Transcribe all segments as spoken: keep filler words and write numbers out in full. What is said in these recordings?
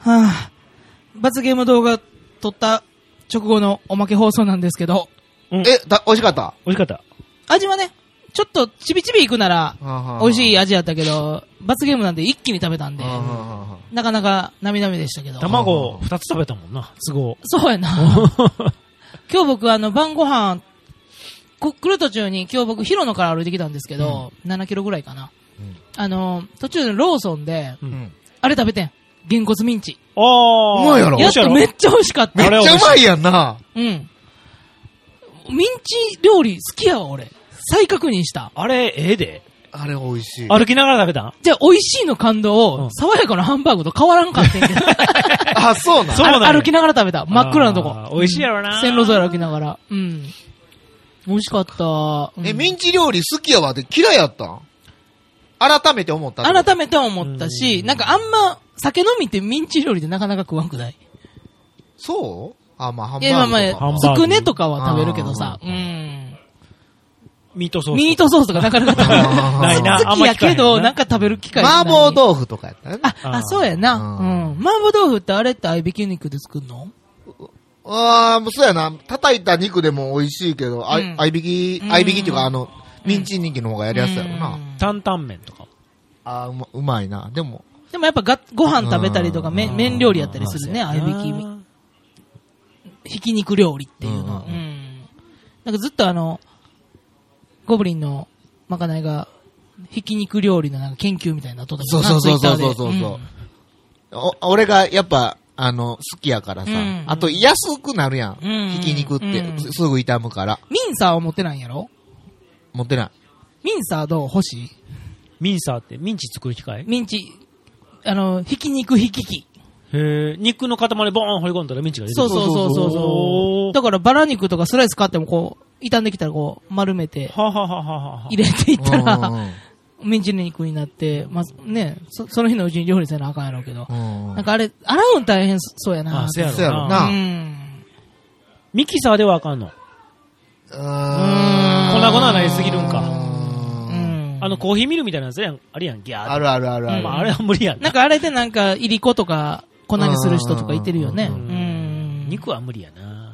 はぁ、罰ゲーム動画撮った直後のおまけ放送なんですけど。 うん、え、だ、美味しかった美味しかった。 味はね、ちょっとちびちびいくなら、美味しい味やったけど、罰ゲームなんで一気に食べたんで、なかなかなみなみでしたけど。 卵二つ食べたもんな、都合。 そうやな。今日僕あの晩ご飯、来る途中に今日僕広野から歩いてきたんですけど、うん、ななキロぐらいかな。うん、あの、途中でローソンで、うん、あれ食べてん。げんこつミンチ。 ああ。 うまいやろ。 やっとめっちゃ美味しかった。 めっちゃうまいやんな。 うん。ミンチ料理好きやわ、俺。再確認した。 あれ、ええで。 あれ美味しい。 歩きながら食べたん？ じゃあ、美味しいの感動を、うん、爽やかなハンバーグと変わらんかってんけど。 あ、そうなん？ そうなん歩きながら食べた。真っ暗なとこ。 美味しいやろな。 線路沿い歩きながら。うん。美味しかった。うん、 え、ミンチ料理好きやわって嫌いやったん？改めて思った改めて思ったし、なんかあんま、酒飲みってミンチ料理でなかなか食わんくない？ そうあ、まあ、ハンバーグとか。 いや、まあまあ、つくねとかは食べるけどさ。うん。 ミートソース。 ミートソースとかなかなか食べないな。 好きやけど、なんか食べる機会ない。 麻婆豆腐とかやったね。 あ、あ、そうやな。うん。麻婆豆腐ってあれって合いびき肉で作るの？ ああ、そうやな。叩いた肉でも美味しいけど、あい、合いびき、合いびきっていうか、あの、ミンチ人気の方がやりやすいやろな。 担々麺とか。 ああ、うま、うまいな。でも。 でもやっぱがご飯食べたりとか、麺、麺料理やったりするね、合いびき。ひき肉料理っていうのは。うん。なんかずっとあの、ゴブリンのまかないが、ひき肉料理のなんか研究みたいなとそうそうそうそうそうそう、うん、お。俺がやっぱ、あの、好きやからさ。うん、あと安くなるやん。うん、ひき肉って、うん、すぐ傷むから。 ミンサーは持ってないんやろ？ 持ってない。 ミンサーどう？欲しい？ ミンサーってミンチ作る機械？ ミンチ、あの、ひき肉ひき器。 へえ、肉の塊ボーン掘り込んだらミンチが出てくる。 そうそうそうそうそう。だからバラ肉とかスライス買ってもこう、傷んできたらこう、丸めて、 はははは入れていったら、ミンチ肉になって、まずね、そ、その日のうちに料理せなあかんやろうけど、なんかあれ、洗うん大変そうやな。 あ、そうやろな。 そうやろな。 うん。 ミキサーではあかんの。うーん。粉々なりすぎるんか。あの、コーヒーミルみたいなやつやん、あれやん、ギャーって。 あるあるあるある。 まあ、あれは無理やんな。 なんかあれでなんか、いりことか、粉にする人とかいてるよね。うん。 肉は無理やな。 うん。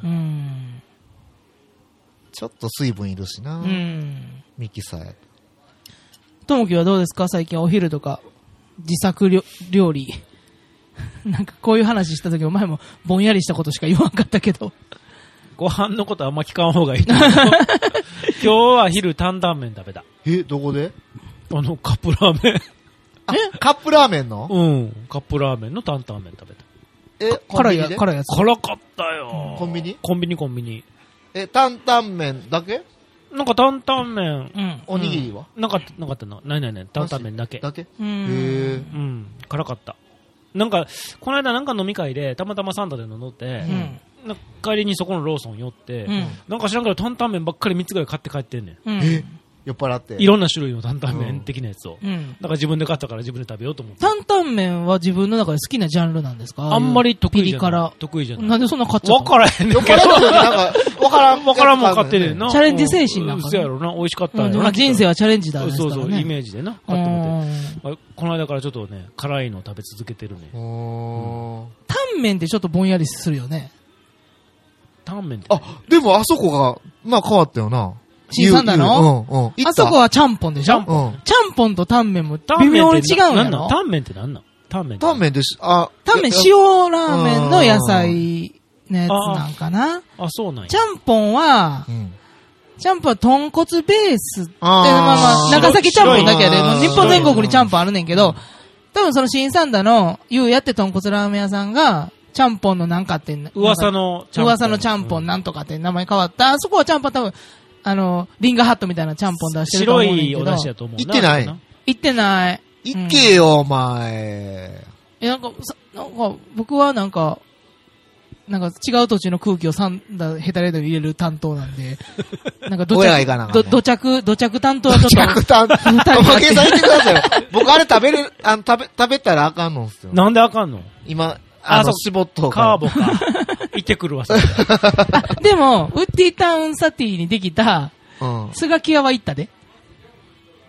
ちょっと水分いるしな。うん。ミキサーやと。ともきはどうですか？最近お昼とか、自作料理。なんかこういう話した時お前もぼんやりしたことしか言わんかったけど。 ご飯のことあんま聞かん方がいい。今日は昼担々麺食べた。 え、どこで？ あの、カップラーメン。 え、カップラーメンの？ うん。カップラーメンの担々麺食べた。 え、 辛いや、辛いやつ。 辛かったよ。 コンビニ？ コンビニコンビニ。 え、担々麺だけ？ なんか担々麺。 うん。 おにぎりは？ なかった、なかったな。ないないない。担々麺だけ。 だけ？へえ。うん。 辛かった。なんか、この間なんか飲み会で、たまたまサンタで飲んで、うん帰りにそこのローソン寄って、うん、なんか知らんけど担々麺ばっかりみっつぐらい買って帰ってんねん。 うん、 え酔っ払っていろんな種類の担々麺的なやつを。 うん、 だから自分で買ったから自分で食べようと思って。 担々麺は自分の中で好きなジャンルなんですか？ あんまり得意じゃない。 ピリ辛。 得意じゃない。 なんでそんな買っちゃったの？ わからへんねんけど。 酔っ払った時なんか、わからん、 わからんもん買ってるな。 チャレンジ精神なんか、ね。 そうやろな。美味しかったよ、 うん、人生はチャレンジだね。 そうそう、イメージでな。買ってもて。この間からちょっとね、辛いの食べ続けてるね。 うん、 タンメンってちょっとぼんやりするよね。 タンメンって。 あ、でもあそこが、まあ変わったよな。 新三田のうんうん。 あそこはちゃんぽんでしょ？ ちゃんぽん。 ちゃんぽんとタンメンも微妙に違うんやろ？ タンメンってなんなん？タンメン。 タンメンです。あ、 タンメン塩ラーメンの野菜のやつなんかな？ あ、そうなんや。 ちゃんぽんは、うん、ちゃんぽんは豚骨ベースって、まあまあ、長崎ちゃんぽんだけやで、もう日本全国にちゃんぽんあるねんけど、多分その新三田の、ゆうやって豚骨ラーメン屋さんが、ちゃんぽんのなんかって、 噂のちゃんぽん。噂のちゃんぽんなんとかって名前変わった。あそこはちゃんぽん多分、あの、リンガーハットみたいなちゃんぽん出してると思うねんけど。 白いお出汁やと思うな。 行ってない行ってない。 行けよ、お前。 え、なんか、なんか、僕はなんか、なんか違う土地の空気をサンダ、ヘタレードに入れる担当なんで、なんかどちゃく、ど、どちゃく、どちゃく担当はちょっと。 どちゃく担当。おまけさん言ってくださいよ。僕あれ食べれる、あの、食べ、食べたらあかんのんすよ。 なんであかんの？ 今、あの、絞っとカーボか。行ってくるわ、それ。 でも、ウッディタウンサティにできた、スガキ屋は行ったで。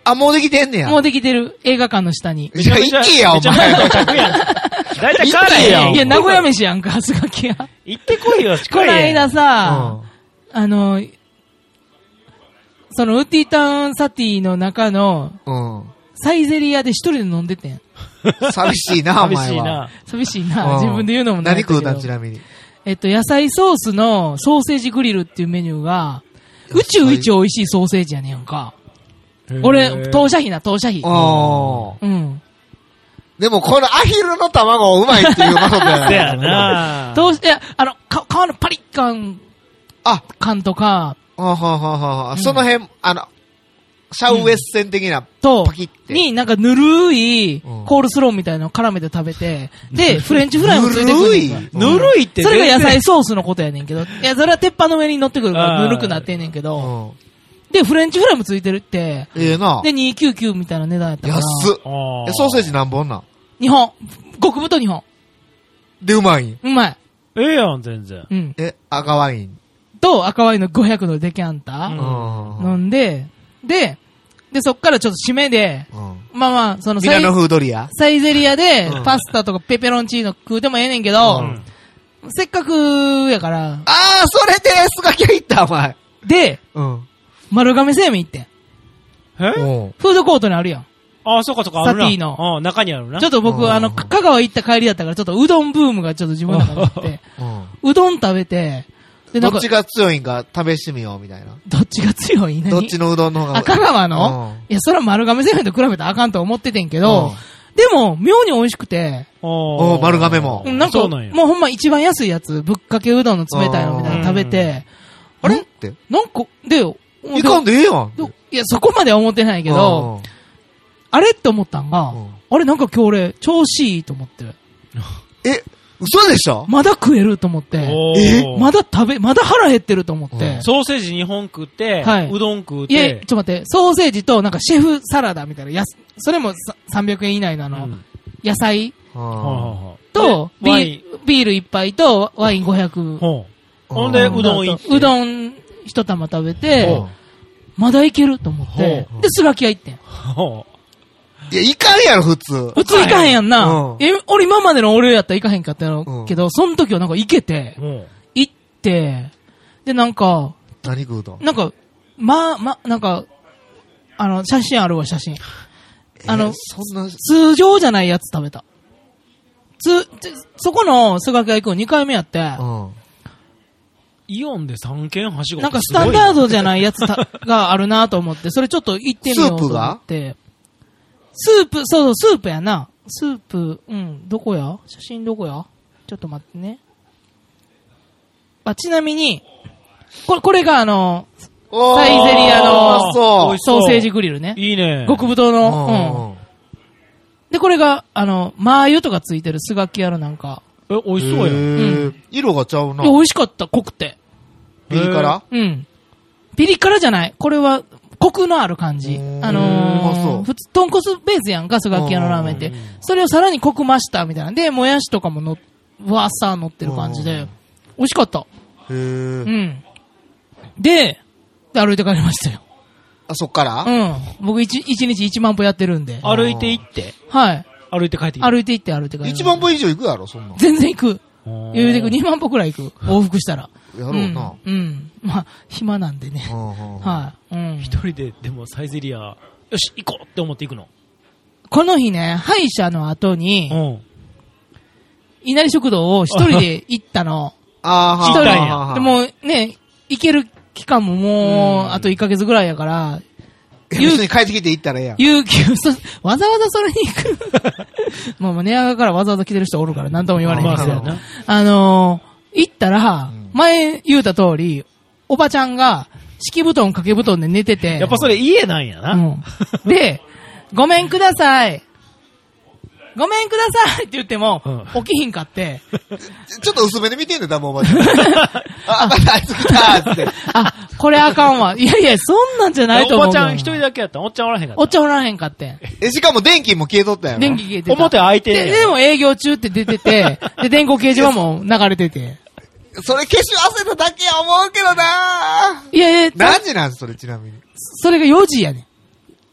あ、もうできてんねや。 もうできてる。映画館の下に。 じゃあ行けや、おめちゃめ前。 ちゃ到着やん。だいたい帰れやん。 いや、名古屋飯やんか、スガキ屋。 行ってこいよ、 この間さ、 うあの、そのウッディタウンサティの中の、 ん。 サイゼリヤで一人で飲んでてん。 寂しいな、お寂前は。 しいな。 寂しいな。自分で言うのもないけど。 何食うたん、ちなみに。 えっと、野菜ソースのソーセージグリルっていうメニューが、宇宙一美味しいソーセージやねんか。俺、当社費な、当社費。 ああ。 うん。 でも、このアヒルの卵うまいっていうことだよね。 せやな。 どうして、あの、か、皮のパリッ感、 あ、 感とか、 はははははうんその辺、あの、シャウエッセン的な、 とパキッ、て。 になんかぬるいうんコールスローみたいなのを絡めて食べて、で、フレンチフライもついてくるねんか。 ぬぬるいってそれが野全然菜ソースのことやねんけど、いや、それは鉄板の上に乗ってくるからあーぬるくなってんねんけうど、 ん。 で、フレンチフライもついてるって、 ええな。 で、にひゃくきゅうじゅうきゅうみたいな値段やったから。 安っ。 あえソーセージ何本なんにほん。極太にほん。 で、うまいんうまい。 ええやん、全然。 うん。 え、赤ワイン。 と、赤ワインのごひゃくのデキャンタうんーうん。 飲んで、で、で、そっからちょっと締めで、 うん。 まあまあ、そのサイミラノフードリアサイゼリヤでうんパスタとかペペロンチーノ食うてもええねんけど、 うんせっかくやから、 ああ、それで、スガキャ行った、お前。 で、 うん。 丸亀製麺行ってん。 えうん。 フードコートにあるやん。 ああ、そうかそうか、あるな。 サティのうん、中にあるな。 ちょっと僕、 うんあの、か香川行った帰りだったから、ちょっとうどんブームがちょっと自分の中にあって、 うん。 うどん食べて、で、なんかどっち、が強いんか試してみよう、みたいな。 どっちが強い何どっちのうどんの方が。 あ、香川の、 うんいや、それは丸亀製麺と比べたらあかんと思っててんけど、でも、妙に美味しくて、 おお丸亀もうんなんか、 そうなんや。 もうほんま一番安いやつ、ぶっかけうどんの冷たいのみたいなの食べて、 あれって。 なんか、で、 いかんでええやん。 どいや、そこまでは思ってないけど、あれって思ったんが、 うんあれなんか今日俺、調子いいと思って、 え、嘘でしょまだ食えると思って、 おえーまだ食べ、まだ腹減ってると思って、 うんソーセージにほん食って、 はいうどん食ういや、ちょてっ、と待って、ソーセージとなんかシェフサラダみたいな、やすそれもささんびゃくえん以内のあの、 うん野菜うんはいはいはいと、 でワイビービール一杯とワインごひゃく。 ほうほんで、 うんうどん行って。 うどん一玉食べてほ、 まだいけると思ってほ、 で、スガキ屋行ってん。 ほいや、いかんやろ、普通。 普通行かへんやんなう。んえ、俺今までの俺やったら行かへんかったやろうんけど、その時はなんか行けてう。、ほう行って、で、なんか、 何食うとなんか、まあ、ま、なんか、あの、写真あるわ、写真。あのえそんな、 通常じゃないやつ食べた。つ、つそこのスガキ屋行くのにかいめやって、 うん。 イオンでさんけんはしご。 なんかスタンダードじゃないやつたがあるなと思って、それちょっと行ってみようと思って。スープ、そうそう、スープやな。スープ、うん、どこや写真どこやちょっと待ってね。あ、ちなみに、これ、これがあの、 おーサイゼリヤのそう美味しそうソーセージグリルね。 いいね。 極太うの、うん。で、これが、あの、マー油とかついてるスガキ屋のなんか、 え、美味しそうやん。 へー色がちゃうな。 いや、美味しかった、濃くて。 ピリ辛うん。ピリ辛じゃない。これは、コクのある感じ。 うんああそうのー、普通、豚骨ベースやんか、スガキ屋のラーメンってうん。 それをさらにコク増したみたいな。で、もやしとかもの、わーさー乗ってる感じでうん、 美味しかった。 へうーん。で、で歩いて帰りましたよ。 あ、そっからうん。僕一、一日一万歩やってるんで。 歩いて行って、 はい。 歩いて帰ってきた。 歩いて行って歩いて帰りました。 一万歩以上行くやろ、そんなん。 全然行く。 余余裕で行く。二万歩くらい行く。往復したら。 やろうな。 うん。うん。まあ、暇なんでね。 うんうんうんはい。うん。 一人で、でもサイゼリヤ、よし、行こうって思って行くの。 この日ね、歯医者の後に、 ん。 稲荷食堂を一人で行ったの。 あー一人行ったんやはでもね、行ける期間ももう、 うんあといっかげつぐらいやから、 いや別に帰ってきて行ったらええやん。 有給、そわざわざそれに行く。もうもう寝屋川からわざわざ来てる人おるから何とも言われへんけど。 まあそうやな。 あのー、行ったらうん、 前言うた通り、おばちゃんが、敷布団掛け布団で寝てて。 やっぱそれ家なんやな。 うん。で、ごめんください。ごめんくださいって言っても、 うん起きひんかって、 ちょっと薄めで見てんねん、多分おばちゃん。あ、またあいつ来たーって。 あ、これあかんわ。いやいや、そんなんじゃないと思う。 おばちゃん一人だけやったんおっちゃんおらへんかった。 おっちゃんおらへんかって。 え、しかも電気も消えとったやろ。 電気消えてた。 表開いてんねで、 やでも営業中って出てて、で、電光掲示板も流れてて。 それ消し忘れただけや思うけどなー。 いやいや、 何時なんそれちなみに。 それがよじやねん。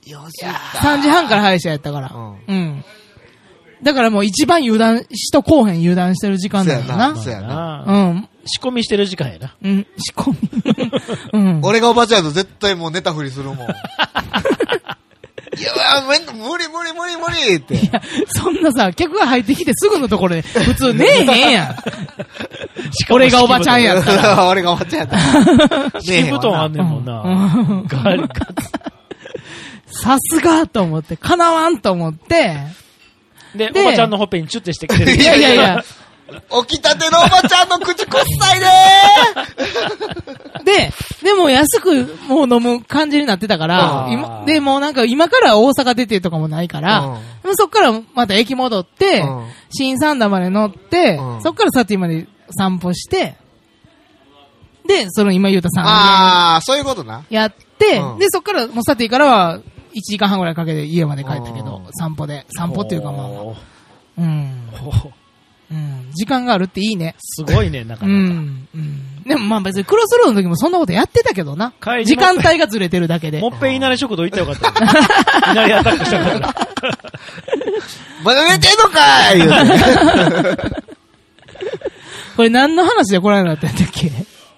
よし。 さんじはんから歯医者やったから。うん。うん。だからもう一番油断、人後編油断してる時間だよな。 そうやな。 うん。 仕込みしてる時間やな。 うん、仕込み。うん。 俺がおばちゃんと絶対もう寝たふりするもん。いや、無理無理無理無理って。いや、 そんなさ、客が入ってきてすぐのところで、普通ねえへんやん。俺がおばちゃんやったら。 俺がおばちゃんやったら。 敷布団あんねんもんな。ガリガリ。 さすがと思って、かなわんと思って、 で、おばちゃんのほっぺにチュッてしてきてる。 いやいやいや。 起きたてのおばちゃんの口くっさいでーで、でも安くもう飲む感じになってたから、今で、もうなんか今から大阪出てとかもないから、うん、そっからまた駅戻って、うん、新三田まで乗って、うん、そっからサティまで散歩して、で、その今言うたさんげん。 ああ、そういうことな。 やって、うん、で、そっからもうサティからはいちじかんはんぐらいかけて家まで帰ったけど、散歩で。散歩っていうかまあ、うん。うん。時間があるっていいね。 すごいね、なかなか。うん。 うん。でもまあ別にクロスロードの時もそんなことやってたけどな。時間帯がずれてるだけで。 もっぺん稲荷食堂行ったらよかった。稲荷アタックしたから。 まだ寝てんのかーいこれ何の話でこの間だったんだっけ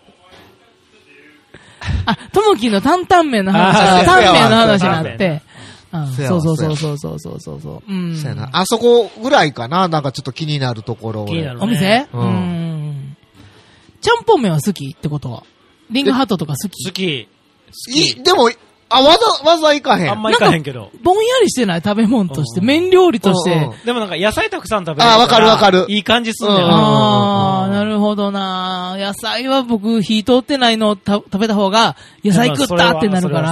あ、ともきの担々麺の話、タンメンの話になって。うん、そうそうそうそうそうそうそうそう。うん。 そうやな。あそこぐらいかな、なんかちょっと気になるところ。 気になる、ね。 お店？うん。うんちゃんぽん麺は好きってことは。リングハットとか好き？ 好き。 好き。でも、あ、わざ、わざいかへん。 あんまいかへんけど。 ぼんやりしてない食べ物として、麺料理として。 でもなんか野菜たくさん食べる。 あ、わかるわかる。 いい感じすんだよ。 ああ、なるほどな。野菜は僕、火通ってないのを食べた方が、野菜食ったってなるから。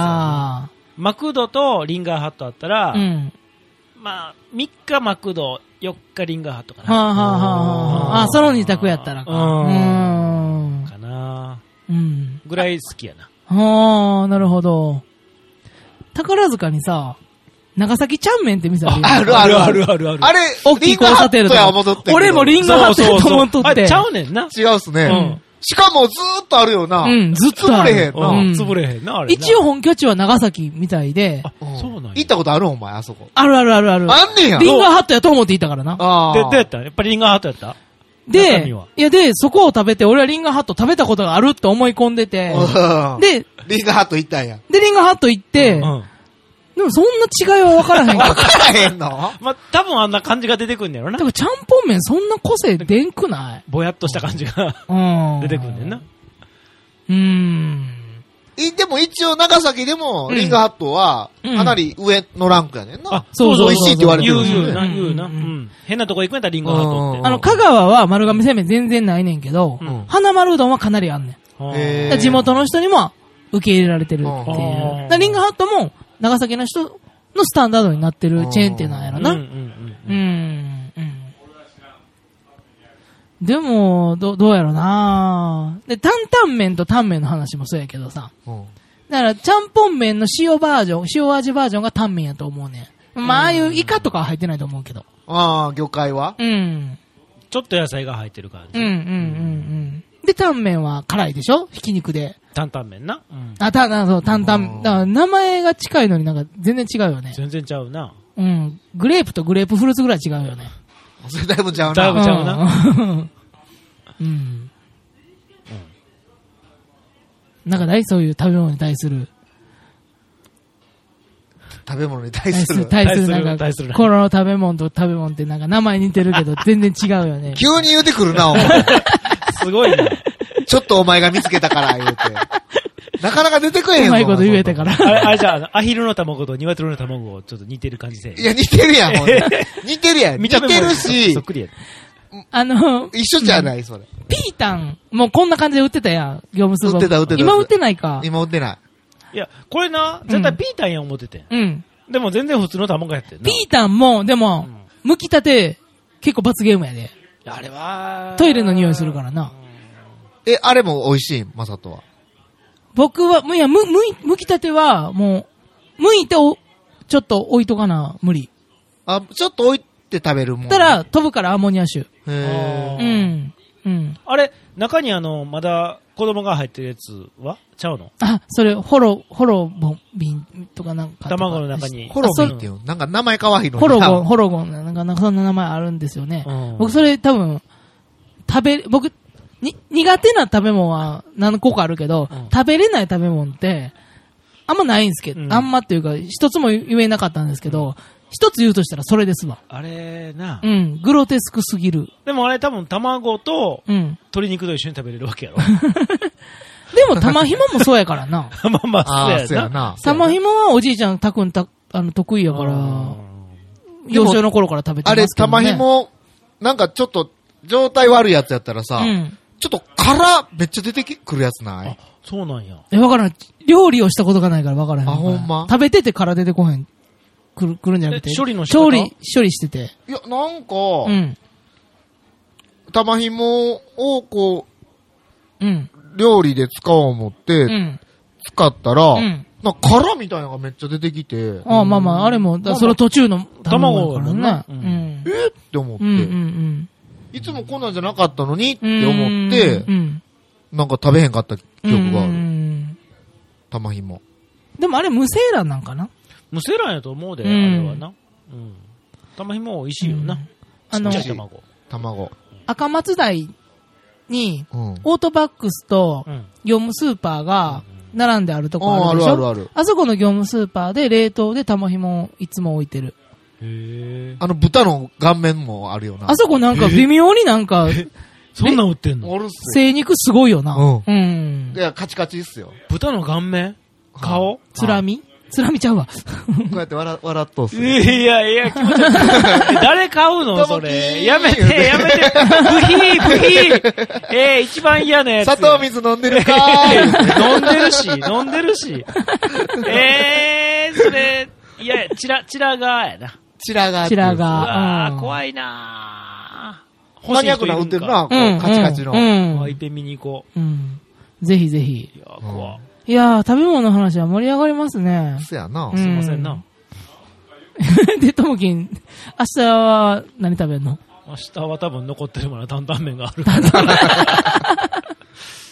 マクドとリンガーハットあったら、うん、まあ、みっかマクド、よっかリンガーハットかな。 はあはあはあはあ。あ、その二択やったらか。 うん。かなうん。ぐらい好きやな。 はあ、なるほど。宝塚にさ、長崎ちゃんめんって店あるあるあるあるあるある。あれ、大きい交差点とか。 俺もリンガーハットやと思っとって。 あれちゃうねんな。 違うっすね。うんしかもずーっとあるよな。 うん、ずっとある。潰れへんな。 うん、潰れへんな、あれ。 一応本拠地は長崎みたいで。 あ、そうなんや。 行ったことあるお前、あそこ。 あるあるあるある。 あんねや。 リンガーハットやと思って行ったからな。 ああ。で、どうやったやっぱりリンガーハットやったで、いやで、そこを食べて、俺はリンガーハット食べたことがあるって思い込んでて。で、 リンガーハット行ったんや。 で、リンガーハット行って、うんでもそんな違いは分からへんか分からへんのまあ、多分あんな感じが出てくんねやろな。 だからちゃんぽん麺そんな個性出んくないぼやっとした感じが出てくんねんな。 うーん。 え、でも一応長崎でもリンガーハットはかなり上のランクやねんな。うん、 あ、そうそうそうそう。 美味しいって言われてるんですよね。言うな、言うな。うん。変なとこ行くんやったらリンガーハットって。 あの、香川は丸亀製麺全然ないねんけど、うん、花丸うどんはかなりあんねん。へー。地元の人にも受け入れられてるっていう。リンガーハットも長崎の人のスタンダードになってるチェーン店なんやろな。うん、うん、うん。でも、ど、どうやろなで、担々麺とタンメンの話もそうやけどさ。だから、ちゃんぽん麺の塩バージョン、塩味バージョンがタンメンやと思うね。まあ、ああいうイカとかは入ってないと思うけど。 ああ、魚介はうん。 ちょっと野菜が入ってる感じ。 うん、うん、うん、うん。で、タンメンは辛いでしょひき肉で。 担々麺な。うん、 あ、た、な、そう、担々、だから名前が近いのになんか全然違うよね。 全然ちゃうな。 うん。グレープとグレープフルーツぐらい違うよね。 それだいぶちゃうな。 だいぶちゃうな。 うん。うん。なんかないそういう食べ物に対する。 食べ物に対する。 対する、なんか、この食べ物と食べ物ってなんか名前似てるけど全然違うよね。 急に言うてくるな、お前。 すごいね。 ちょっとお前が見つけたから言うて。なかなか出てくれへんぞ。 うまいこと言えたから。 あれ、あれじゃあ、アヒルの卵と鶏の卵をちょっと似てる感じで。 いや、似てるやん、ほんで。似てるやん。似てるし。 そっくりや。 あの、 一緒じゃない、それ。 ピータン、もうこんな感じで売ってたやん、業務スーパー。 売ってた、売ってた。 今売ってないか。 今売ってない。 いや、これな、絶対ピータンや思ってて。 うん。 でも全然普通の卵やってんな。 ピータンも、でも、剥きたて、結構罰ゲームやで。 あれは、 トイレの匂いするからな。 え、あれも美味しいマサトは。 僕は、いや、む、むい、剥きたては、もう、剥いてお、ちょっと置いとかな、無理。 あ、ちょっと置いて食べるもん。 たら、飛ぶからアンモニア臭。 へー。うん。ううん。 あれ、中にあの、まだ子供が入ってるやつはちゃうの？ あ、それ、ホロ、ホロボンビンとかなんか。 卵の中に。 ホロビンっていう、なんか名前かわいいのに。 ホロゴン、ホロゴン、なんか、なんかそんな名前あるんですよね。うん、僕それ多分、食べ、僕、に、苦手な食べ物は何個かあるけど、うん、食べれない食べ物って、あんまないんですけど、うん、あんまっていうか、一つも言えなかったんですけど、一つ言うとしたらそれですわ。 あれな。 うん。グロテスクすぎる。 でもあれ多分卵と、鶏肉と一緒に食べれるわけやろ。 でも玉ひももそうやからな。 まあまあ、 そうやな。 玉ひもはおじいちゃんたくんた、あの、得意やから、幼少の頃から食べてますけどね。あれ、 玉ひも、なんかちょっと、状態悪いやつやったらさ、うん、ちょっと殻めっちゃ出てくるやつない？あ、 そうなんや。 え、わからん。料理をしたことがないからわからへん。 あ、ほんま？ 食べてて殻出てこへん。来る、来るんじゃなくて。 処理の仕方？ 処理、処理してて。 いや、なんか、 うん。 玉ひもをこう、うん。 料理で使おう思って、うん。使ったら、うん。なんか殻みたいなのがめっちゃ出てきて。 ああ、まあまあ、あれも、だその途中の卵だからね。 うん。えって思って。うんうんうん。いつもこんなんじゃなかったのにって思って、うん。なんか食べへんかった記憶がある。うん。玉ひも。 でもあれ無精卵なんかな？ 無精卵やと思うで、うん、あれはな。うん。玉ひも美味しいよな。うん、あの、 卵。卵。 赤松台に、うん、オートバックスと業務スーパーが並んであるとこあるでしょ、うん、あるあるある。あそこの業務スーパーで冷凍で玉ひもをいつも置いてる。 へー。あの豚の顔面もあるよな。 あそこなんか微妙になんか、 そんなん売ってんの？ 精肉すごいよな。うん。うん。 いや、カチカチっすよ。 豚の顔面？顔？ つらみ？つらみちゃうわ。 こうやって笑、笑っとっす。 いやいや、気持ち悪い。誰買うのそれ。やめて、やめて。ブヒー、ブヒー。えー、一番嫌なやつ。 砂糖水飲んでるかー飲んでるし、飲んでるし。えー、それ、いや、チラ、チラガーやな。 チラガー。 チラガー。 あー、怖いなー。マニアックな売ってるな、カチカチの。 うん。いっぺん見に行こう。うん。ぜひぜひ。 いや、怖い。 いやー、食べ物の話は盛り上がりますね。 そやな。 すいませんな。 で、ともきん、明日は何食べんの？ 明日は多分残ってるものは担々麺があるから。